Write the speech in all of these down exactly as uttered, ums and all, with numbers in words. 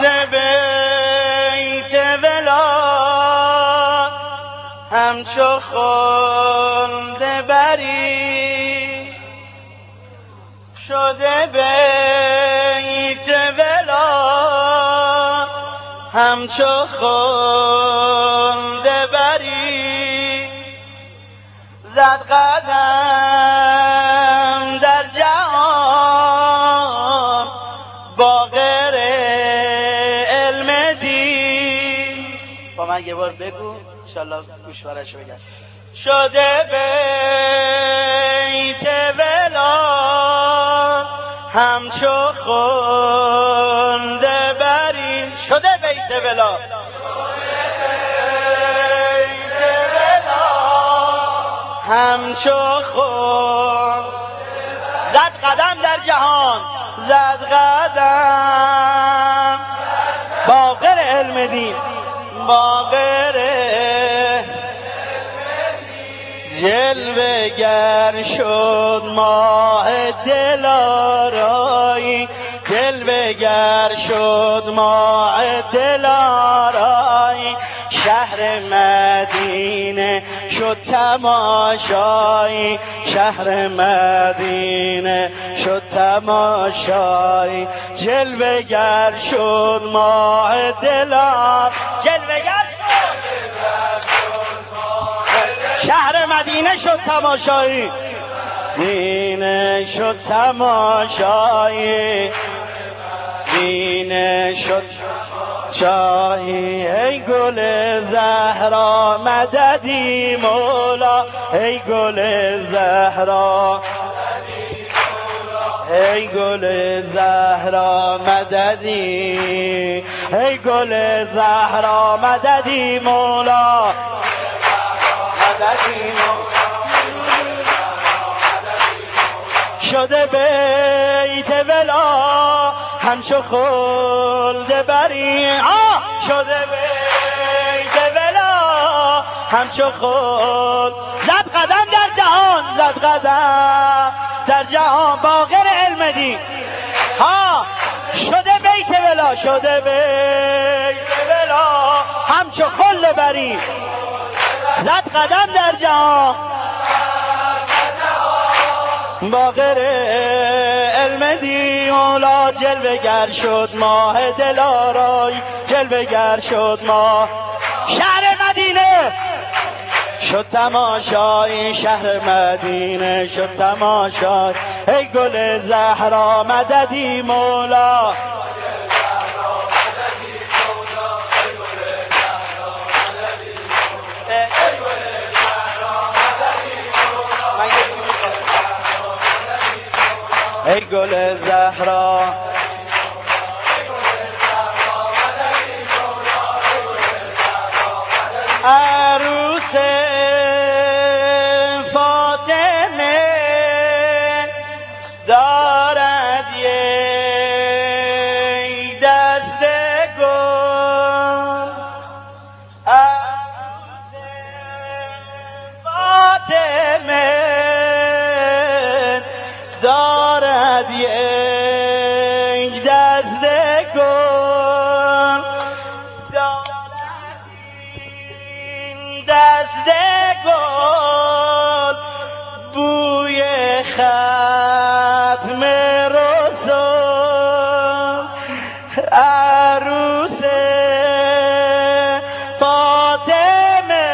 شده بیت ولا همچو خلد بری، شده بیت ولا همچو خلد بری، زد قدم در جهان با غیر علم دین. با من یه بار بگو انشالله گوشوارش بگم. شده بیت ولا همچو خلد بری، شده بیت ولا همچو خلد، زد قدم در جهان، زد قدم با غیر علم دین، با غیر جلوه گر شد ماه دلارایی، جلوه گر شد ماه دلارایی، شهر مدینه شد تماشایی، شهر مدینه شد تماشایی، جلوه گر شد ماه دلار، جلوه گر شهر مدینه شد تماشایی، دینه شد تماشایی، دینه شد شاهی. ای گل زهرا مددی مولا، ای گل زهرا، ای گل زهرا مددی، ای گل زهرا مددی مولا، شده بیت ولا همچو خلد بری، آه شده بیت ولا همچو خلد، زد قدم در جهان، زد قدم در جهان با غیر علم دین، ها شده بیت ولا، شده بیت ولا همچو خلد بری، زد قدم در جهان با غیر علم دی. مولا جلوه گر شد ماه دلارای، جلوه گر شد ماه، شهر مدینه شد تماشای، شهر مدینه شد تماشای، ای گل زهرا مددی مولا، ای گل زهرا عروس فاطمه دارد یک دست گل، عروس فاطمه دارد یک دست گل، دارد این دست گل بوی ختم رسول، عروس فاطمه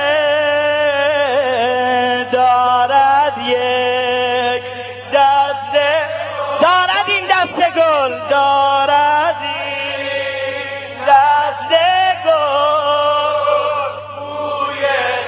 دارد یک دست، دارد این دست گل، دارد این دست گل بوی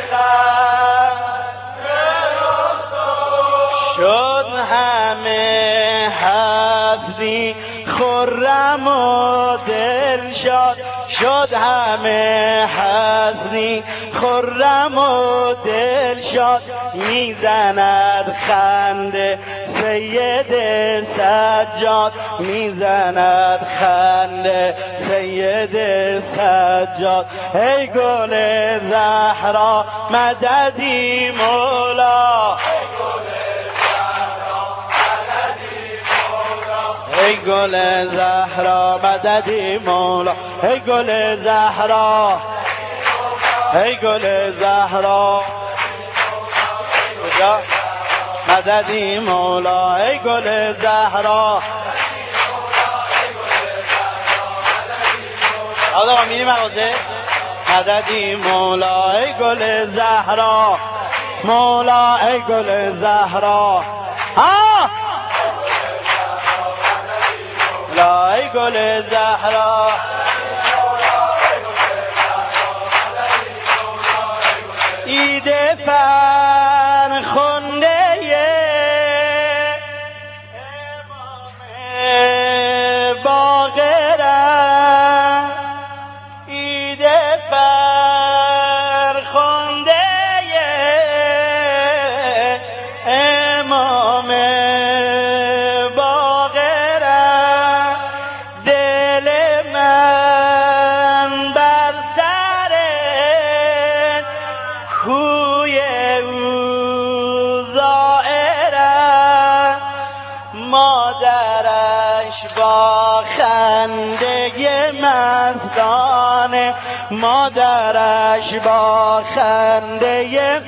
ختم رسول، شد همه هستی خرم و دلشاد، شد همه هستی خرم و دلشاد، میزند خنده سید سجاد، میزند خنده سید سجاد، ای گل زهرا مددی مولا، ای گل زهرا مددی مولا، ای گل زهرا، ای گل زهرا کجا مددی مولا، ای گل زهرا. آقا میری مغازه مددی مولا، ای گل زهرا مولا، ای گل زهرا. ها لا ای گل زهرا، ایده فرخنده امام باقرم، ایده فرخنده امام باقرم، دل من بر سر کوی او زائرم، مادرش با خنده مستانه، مادرش با خنده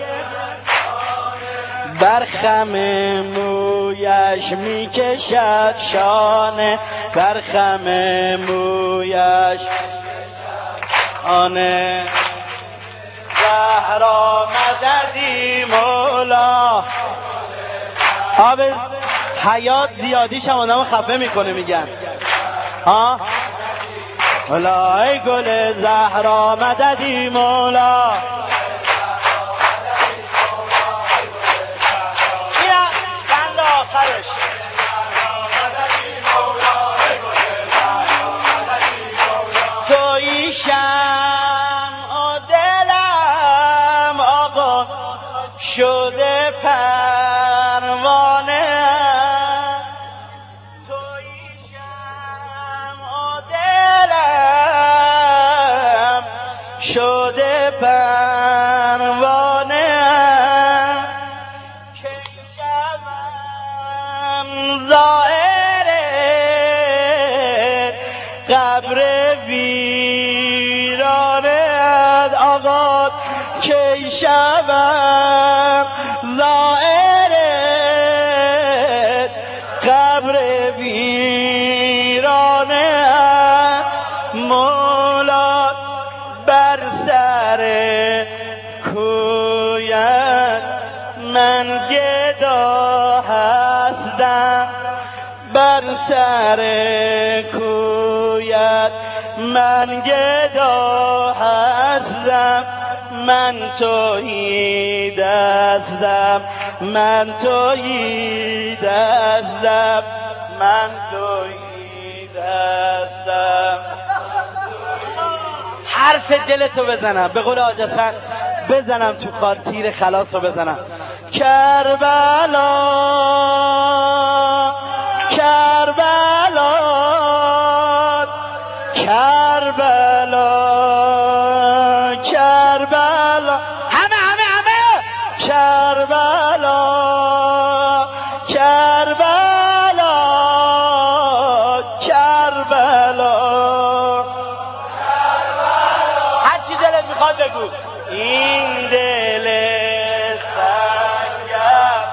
بر خم مویش میکشد شانه، بر خم مویش آنه. زهرا مددی مولا. آب حیات زیادیش هم آدمو خفه میکنه میگن ها. مولا ای گل زهرا مددی مولا، بیا بند آخرش. تویی شمع و دلم آقا شده پروانه، تویی شمع و دلم شده پروانه، که شبم زائر قبر ویرانه آقا، که شبم زائر قبر ویرانه، مولا بر سر کویت من گدا هستم، بر سر کویت من گدا هستم، من تویی دستم، من تویی دستم، من تویی دستم. حرف دلتو بزنم، به قول حاج حسن بزنم تو خال، تیر خلاص رو بزنم. کربلا کربلا کربلا کربلا، همه همه همه کربلا کربلا کربلا، هر چی دلت میخواد بگو. این دل سنگم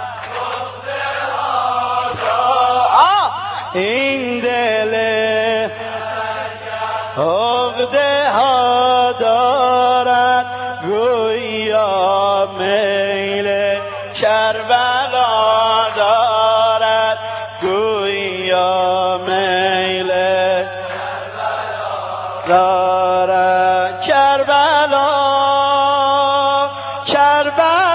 آه این دل عقده ها دارد، گویا میل کربلا دارد، گویا میل دارد. کربلا کربلا